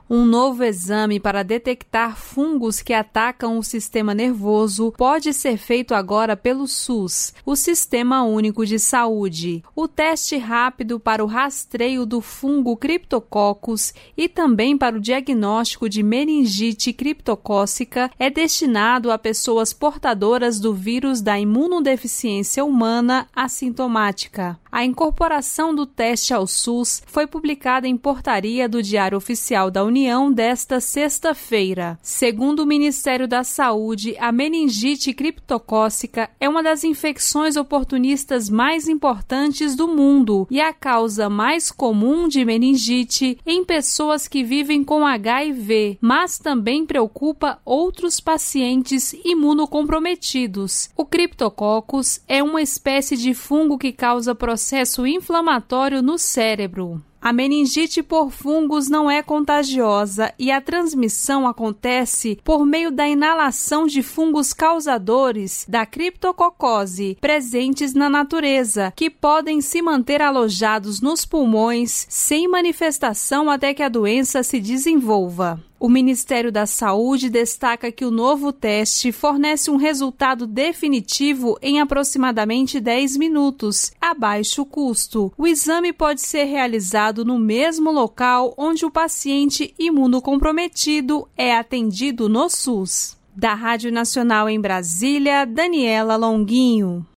Um novo exame para detectar fungos que atacam o sistema nervoso pode ser feito agora pelo SUS, o Sistema Único de Saúde. O teste rápido para o rastreio do fungo Cryptococcus e também para o diagnóstico de meningite criptocócica é destinado a pessoas portadoras do vírus da imunodeficiência humana assintomática. A incorporação do teste ao SUS foi publicada em portaria do Diário Oficial da União desta sexta-feira. Segundo o Ministério da Saúde, a meningite criptocócica é uma das infecções oportunistas mais importantes do mundo e a causa mais comum de meningite em pessoas que vivem com HIV, mas também preocupa outros pacientes imunocomprometidos. O Cryptococcus é uma espécie de fungo que causa processo inflamatório no cérebro. A meningite por fungos não é contagiosa e a transmissão acontece por meio da inalação de fungos causadores da criptococose presentes na natureza, que podem se manter alojados nos pulmões sem manifestação até que a doença se desenvolva. O Ministério da Saúde destaca que o novo teste fornece um resultado definitivo em aproximadamente 10 minutos, a baixo custo. O exame pode ser realizado no mesmo local onde o paciente imunocomprometido é atendido no SUS. Da Rádio Nacional em Brasília, Daniela Longuinho.